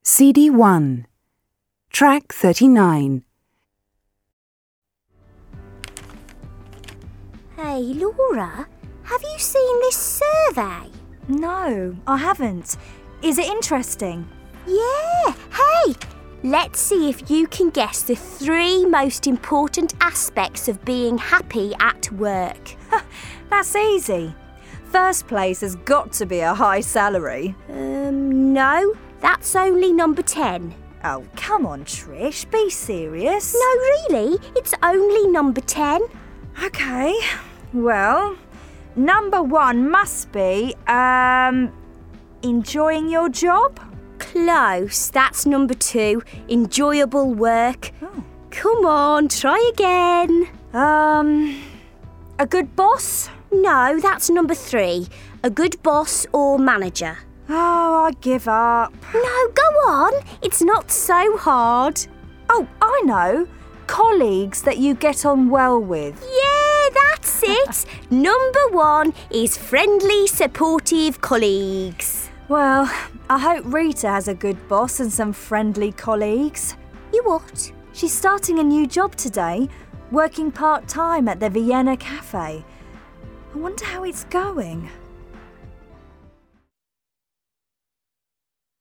CD 1, Track 39. Hey, Laura, have you seen this survey? No, I haven't. Is it interesting? Yeah, hey! Let's see if you can guess the 3 most important aspects of being happy at work. That's easy. First place has got to be a high salary. No, that's only number 10. Oh, come on, Trish, be serious. No, really, it's only number 10. Okay, well, number 1 must be, enjoying your job? Close, that's number 2, enjoyable work. Oh. Come on, try again. A good boss? No, that's number 3, a good boss or manager. Oh, I give up. No, go on, it's not so hard. Oh, I know. Colleagues that you get on well with. Yeah, that's it. Number 1 is friendly, supportive colleagues. Well, I hope Rita has a good boss and some friendly colleagues. You what? She's starting a new job today, working part-time at the Vienna Cafe. I wonder how it's going.